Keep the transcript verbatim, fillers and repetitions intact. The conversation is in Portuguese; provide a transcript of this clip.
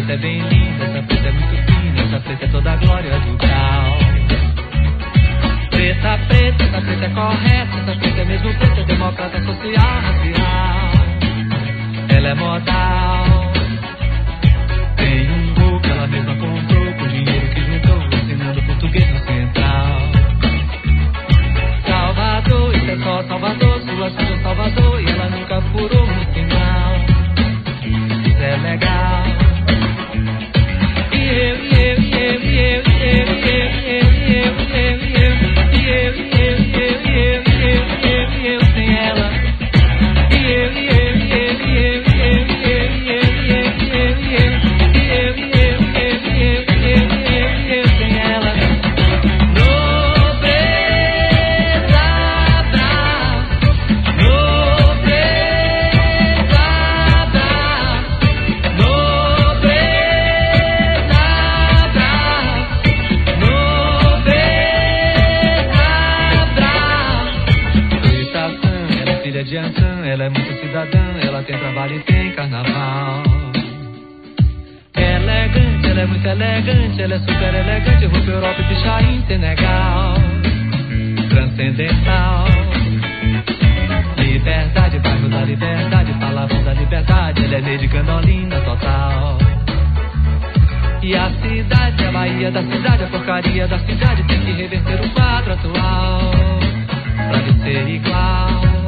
preta é bem linda, essa preta é muito fina, essa preta é toda a glória do grau. Preta, preta, essa preta é correta, essa preta é mesmo preta, é democrata, social, racial. Ela é modal. Tem um gol que ela mesma comprou, com dinheiro que juntou, ensinando português no central. Salvador, isso é só Salvador, sua cidade Salvador, e ela nunca furou no sinal. Isso é legal. E eu, e eu, e eu, e eu, e eu, e eu, e eu, e eu, e eu, e eu, e eu, e eu, e eu, e eu, e eu, e eu, e eu sem ela. E eu, e eu, e eu, e eu, e eu, e eu, e eu, e eu, e eu, e eu, e eu, e eu, e eu, e eu, e eu, e eu sem ela. De Ansan, ela é muito cidadã, ela tem trabalho e tem carnaval. Elegante, ela é muito elegante, ela é super elegante, vou pra Europa e pichar em Senegal. Transcendental. Liberdade, bairro da liberdade, palavras da liberdade, ela é meio de Candolina total. E a cidade, a Bahia da cidade, a porcaria da cidade, tem que reverter o quadro atual pra lhe ser igual.